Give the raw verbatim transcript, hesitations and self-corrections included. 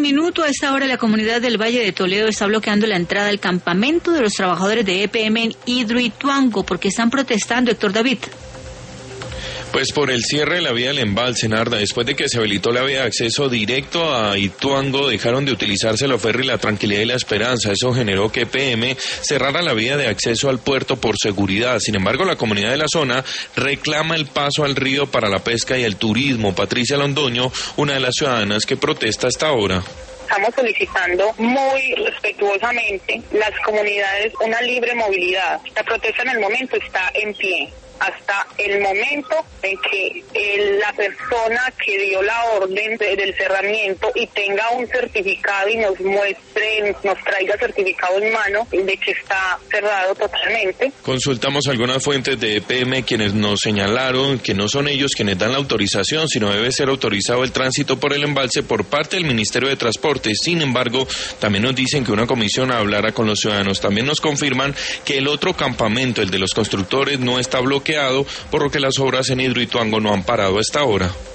minuto. A esta hora la comunidad del Valle de Toledo está bloqueando la entrada al campamento de los trabajadores de E P M en Hidroituango porque están protestando, Héctor David. Pues por el cierre de la vía del embalse, Narda, después de que se habilitó la vía de acceso directo a Ituango, dejaron de utilizarse los ferries La Tranquilidad y La Esperanza. Eso generó que E P M cerrara la vía de acceso al puerto por seguridad. Sin embargo, la comunidad de la zona reclama el paso al río para la pesca y el turismo. Patricia Londoño, una de las ciudadanas que protesta hasta ahora. Estamos solicitando muy respetuosamente las comunidades una libre movilidad. La protesta en el momento está en pie. Hasta el momento en que el, la persona que dio la orden de, del cerramiento y tenga un certificado y nos muestre, nos traiga certificado en mano de que está cerrado totalmente. Consultamos algunas fuentes de E P M quienes nos señalaron que no son ellos quienes dan la autorización, sino debe ser autorizado el tránsito por el embalse por parte del Ministerio de Transporte. Sin embargo, también nos dicen que una comisión hablará con los ciudadanos. También nos confirman que el otro campamento, el de los constructores, no está bloqueado, por lo que las obras en Hidroituango no han parado hasta ahora.